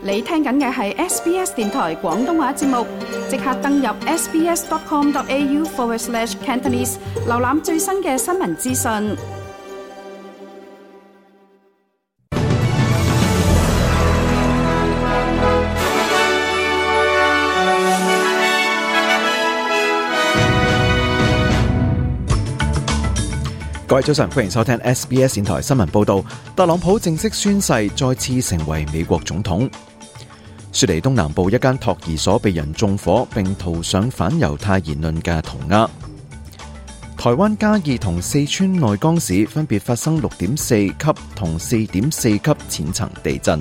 你聽緊嘅係 SBS 電台廣東話節目，即刻登入 sbs.com.au/Cantonese 瀏覽最新嘅新聞資訊。 各位早晨，歡迎收聽 SBS 電台新聞報道。特朗普正式宣誓，再次成為美國總統。雪梨東南部一間托兒所被人縱火，並塗上反猶太言論嘅塗鴉。台灣嘉義同四川內江市分別發生6.4級同4.4級淺層地震。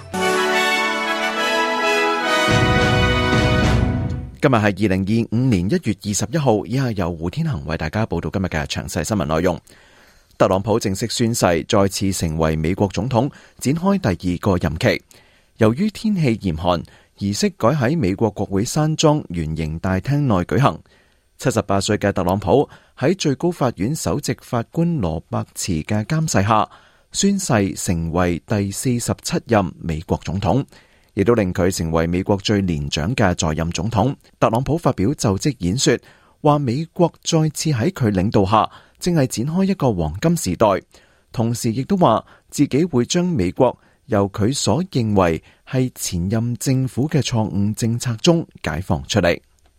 今日係2025年1月21號，以下由胡天恒為大家報道今日嘅詳細新聞內容。特朗普正式宣誓，再次成為美國總統，展開第2個任期。由於天氣嚴寒，儀式改喺美國國會山莊圓形大廳內舉行。78歲嘅特朗普喺最高法院首席法官羅伯茨嘅監誓下，宣誓成為第47任美國總統，亦都令佢成為美國最年長嘅在任總統。特朗普發表就職演說，話美國再次喺佢領導下，正係展開一個黃金時代。同時亦都話自己會將美國由佢所認為係前任政府嘅錯誤政策中解放出嚟。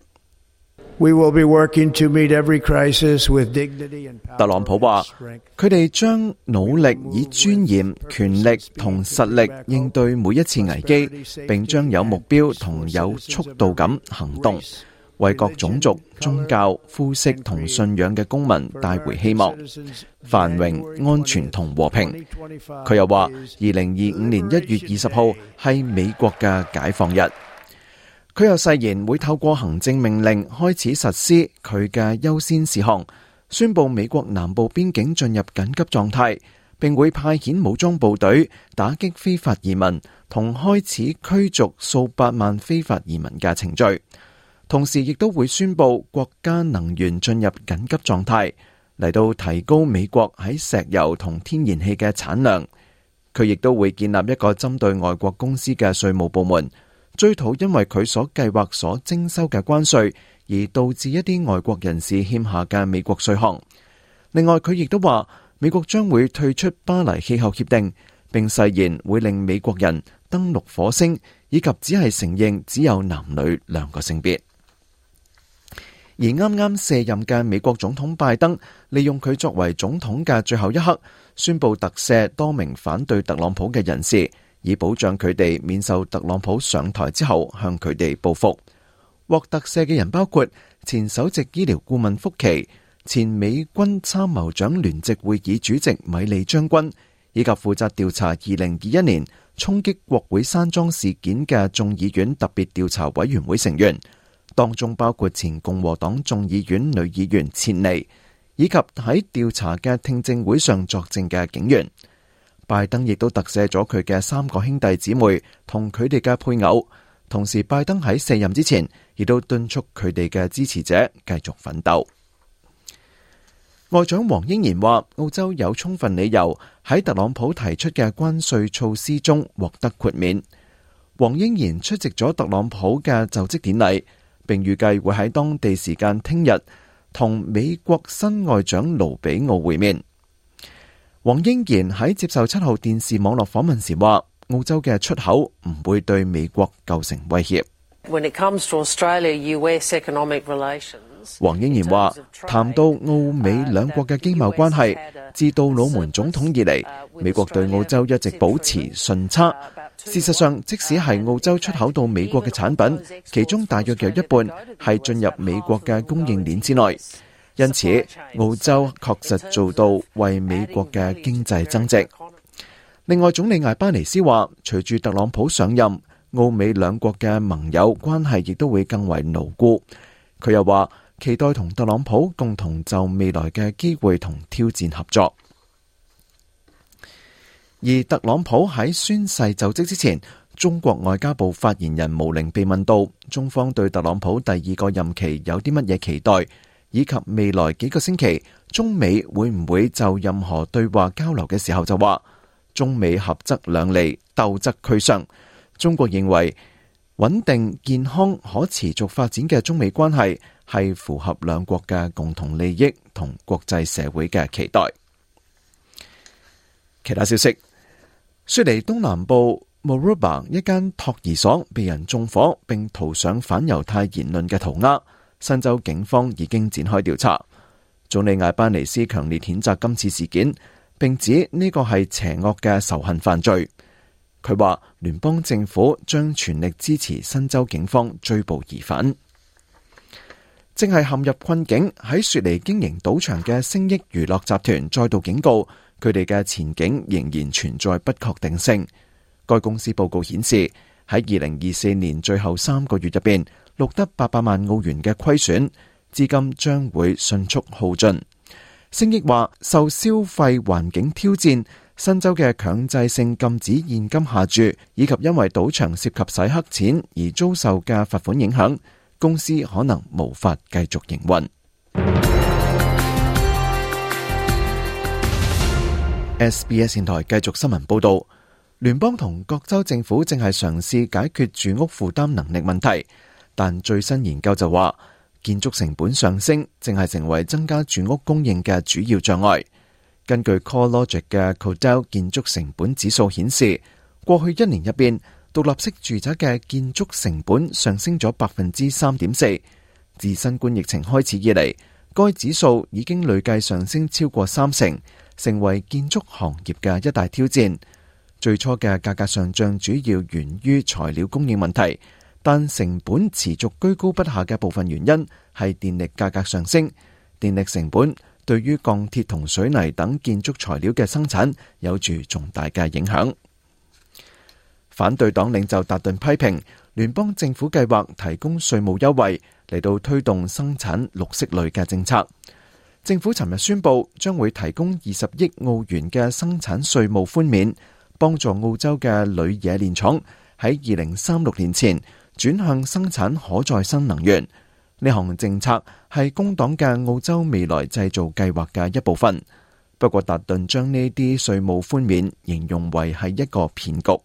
特朗普話，佢哋將努力以尊嚴、權力同實力應對每一次危機，並將有目標同有速度咁行動，為各種族、宗教、膚色同信仰嘅公民帶回希望、繁榮、安全同和平。佢又話，2025年1月20號係美國嘅解放日。佢又誓言會透過行政命令開始實施佢嘅優先事項，宣布美國南部邊境進入緊急狀態，並會派遣武裝部隊打擊非法移民，同開始驅逐數百萬非法移民嘅程序。同時亦都會宣布國家能源進入緊急狀態，嚟到提高美國喺石油同天然氣嘅產量。佢亦都會建立一個針對外國公司嘅稅務部門，追討因為佢所計劃所徵收嘅關稅而導致一啲外國人士欠下嘅美國稅項。另外，佢亦都話美國將會退出巴黎氣候協定，並誓言會令美國人登陸火星，以及只係承認只有男女兩個性別。而啱啱卸任嘅美國總統拜登，利用佢作為總統嘅最後一刻，宣布特赦多名反對特朗普嘅人士，以保障佢哋免受特朗普上台之後向佢哋報復。獲特赦嘅人包括前首席醫療顧問福奇、前美軍參謀長聯席會議主席米利將軍，以及負責調查2021年衝擊國會山莊事件嘅眾議院特別調查委員會成員，當中包括前共和黨眾議院女議員切尼，以及喺調查嘅聽證會上作證嘅警員。拜登亦都特赦咗佢嘅3個兄弟姊妹同佢哋嘅配偶。同時，拜登喺卸任之前，亦都敦促佢哋嘅支持者繼續奮鬥。外長黃英賢話，澳洲有充分理由喺特朗普提出嘅關稅措施中獲得豁免。黃英賢出席咗特朗普嘅就職典禮，並預計會喺當地時間聽日同美國新外長盧比奧會面。黃英賢喺接受7號電視網絡訪問時話，澳洲嘅出口唔會對美國構成威脅。黃英賢話，談到澳美兩國嘅經貿關係，自杜魯門總統以嚟，美國對澳洲一直保持順差。事實上，即使係澳洲出口到美國嘅產品，其中大約有一半係進入美國嘅供應鏈之內。因此，澳洲確實做到為美國嘅經濟增值。另外，總理艾巴尼斯話，隨住特朗普上任，澳美兩國嘅盟友關係亦都會更為牢固。佢又話，期待同特朗普共同就未來嘅機會同挑戰合作。而特朗普喺宣誓就職之前，中國外交部發言人毛寧被問到中方對特朗普第2個任期有啲乜嘢期待，以及未來幾個星期中美會唔會就任何對話交流嘅時候，就話中美合則兩利，鬥則俱傷， 中國認為穩定、健康、可持續發展嘅中美關係係符合兩國嘅共同利益同國際社會嘅期待。其他消息，雪梨東南部 Mooroolbar 一間托兒所被人縱火並塗上反猶太言論嘅塗鴉，新州警方已經展開調查。總理艾班尼斯強烈譴責今次事件，並指呢個係邪惡嘅仇恨犯罪。佢話聯邦政府將全力支持新州警方追捕疑犯。正係陷入困境喺雪梨經營賭場嘅星益娛樂集團再度警告，佢哋嘅前景仍然存在不確定性。該公司報告顯示，喺2024年最後3個月入邊，錄得800萬澳元嘅虧損，資金將會迅速耗盡。星益話，受消費環境挑戰、新州嘅強制性禁止現金下注，以及因為賭場涉及洗黑錢而遭受嘅罰款影響，公司可能無法繼續營運。SBS 電台繼續新聞報道，聯邦同各州政府正係嘗試解決住屋負擔能力問題，但最新研究就話，建築成本上升正係成為增加住屋供應嘅主要障礙。根據 CoreLogic 嘅 Codell 建築成本指數顯示，過去1年入邊，獨立式住宅嘅建築成本上升咗 3.4%。自新冠疫情開始以嚟，該指數已經累計上升超過30%，成為建築行業嘅一大挑戰。最初嘅價格上漲主要源於材料供應問題，但成本持續居高不下嘅部分原因係電力價格上升。電力成本對於鋼鐵同水泥等建築材料嘅生產有住重大嘅影響。反對黨領袖達頓批評聯邦政府計劃提供稅務優惠嚟到推動生產綠色類嘅政策。政府尋日宣布將會提供20億澳元嘅生產稅務寬免，幫助澳洲嘅鋁冶煉廠喺2036年前轉向生產可再生能源。呢項政策係工黨嘅澳洲未來製造計劃嘅一部分。不過達頓將呢啲稅務寬免形容為係一個騙局。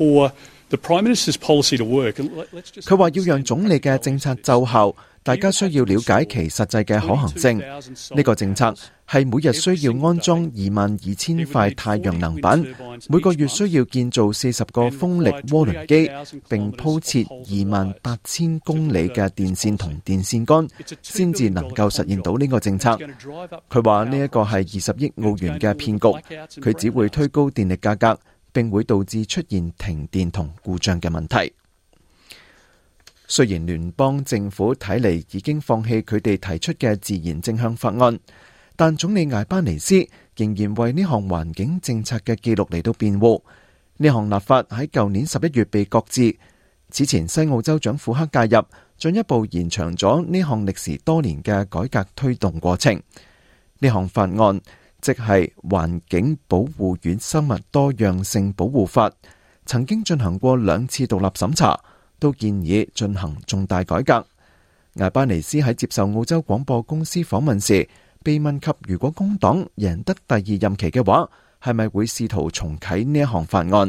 佢話要讓總理嘅政策奏效，大家需要了解其實際嘅可行性。呢個政策係每日需要安裝22,000塊太陽能板，每個月需要建造40個風力渦輪機，並鋪設28,000公里嘅電線同電線桿，先至能夠實現到呢個政策。佢話呢一個係20億澳元嘅騙局，佢只會推高電力價格，並會導致出現停電同故障嘅問題。雖然聯邦政府睇嚟已經放棄佢哋提出嘅自然正向法案，但總理艾班尼斯仍然為呢項環境政策嘅記錄嚟到辯護。呢項立法喺舊年11月被擱置。此前西澳州長庫克介入，進一步延長咗呢項歷時多年嘅改革推動過程。呢項法案即係環境保護與生物多樣性保護法，曾經進行過2次獨立審查，都建議進行重大改革。艾班尼斯喺接受澳洲廣播公司訪問時，被問及如果工黨贏得第2任期嘅話，係咪會試圖重啟呢一項法案？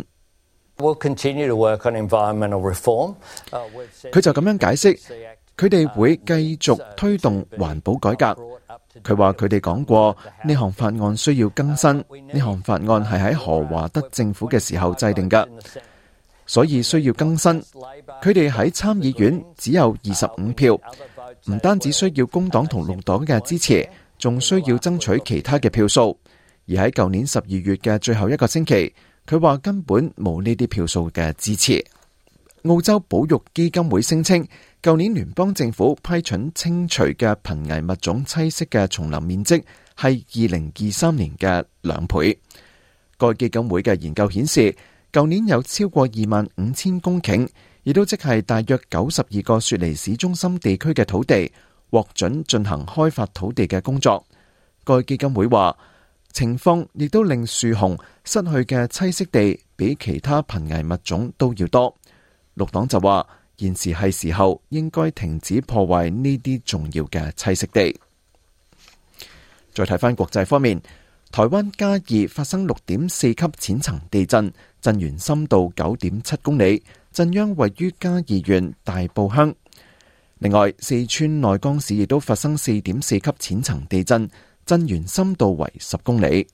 佢就咁樣解釋，佢哋會繼續推動環保改革。佢話佢哋講過呢項法案需要更新，呢項法案係喺何華德政府嘅時候制定嘅，所以需要更新。佢哋喺參議院只有25票，唔單止需要工黨同綠黨嘅支持，仲需要爭取其他嘅票數。而喺舊年12月嘅最後一個星期，佢話根本冇呢啲票數嘅支持。澳洲保育基金會聲稱，舊年聯邦政府批准清除嘅瀕危物種棲息嘅叢林面積係2023年嘅2倍。該基金會嘅研究顯示，舊年有超過25,000公頃，亦都即係大約92個雪梨市中心地區嘅土地獲准進行開發土地嘅工作。該基金會話，情況亦都令樹熊失去嘅棲息地比其他瀕危物種都要多。綠黨就話，現時係時候應該停止破壞呢啲重要嘅棲息地。再睇翻國際方面，台灣嘉義發生6.4級淺層地震，震源深度9.7公里， 震央位於嘉義縣大埔鄉。另外，四川內江市亦都發生4.4級淺層地震，震源深度為10公里。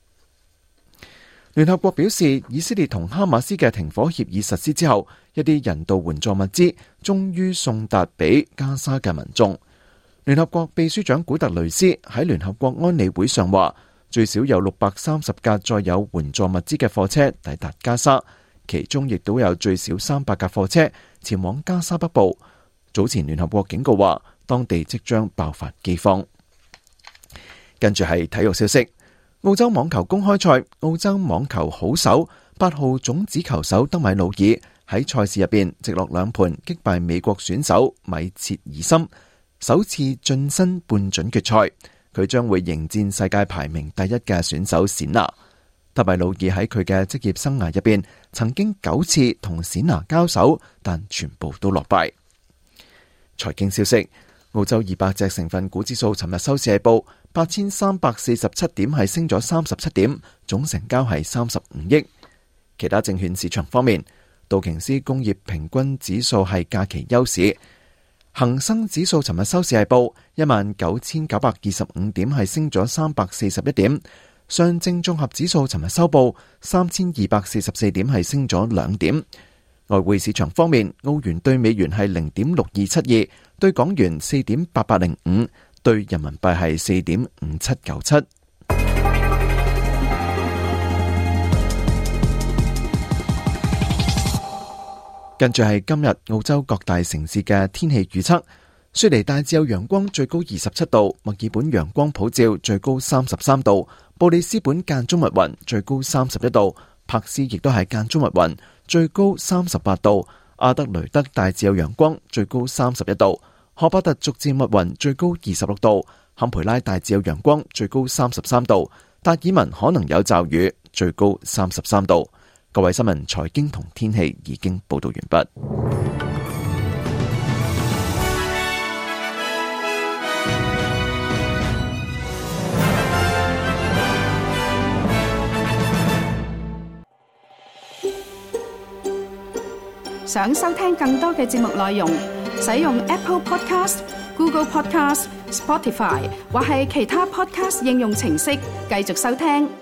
聯合國表示，以色列同哈馬斯嘅停火協議實施之後，一啲人道援助物資終於送達俾加沙嘅民眾。聯合國秘書長古特雷斯喺聯合國安理會上話，最少有630架載有援助物資嘅貨車抵達加沙，其中亦都有最少300架貨車前往加沙北部。早前聯合國警告話，當地即將爆發饑荒。跟住係體育消息。澳洲網球公開賽，澳洲網球好手8號種子球手德米努爾喺賽事入邊直落2盤擊敗美國選手米切爾森，首次晉身半準決賽。佢將會迎戰世界排名第1嘅選手冼拿。德米努爾喺佢嘅職業生涯入邊曾經9次同冼拿交手，但全部都落敗。財經消息。澳洲200隻成分股指數尋日收市係報8347點，係升咗37點，總成交係35億。其他證券市場方面，道瓊斯工業平均指數係假期休市，恒生指數尋日收市係報19925點，係升咗341點。上證綜合指數尋日收報3244點，係升咗2點。外匯市場方面，澳元對美元係0.6272，對港元4.8805，對人民幣係4.5797。跟住係今日澳洲各大城市嘅天氣預測：雪梨大致有陽光，最高27度；墨爾本陽光普照，最高33度；布里斯本間中密雲，最高31度；柏斯亦都係間中密雲，最高38度；阿德雷德大致有陽光，最高31度；荷巴特逐漸密雲，最高26度；坎培拉大致有陽光，最高33度；達爾文可能有驟雨，最高33度。各位新聞、財經同天氣已經報道完畢。 想收聽更多嘅節目內容，使用 Apple Podcast、Google Podcast、Spotify 或係其他 Podcast 應用程式繼續收聽。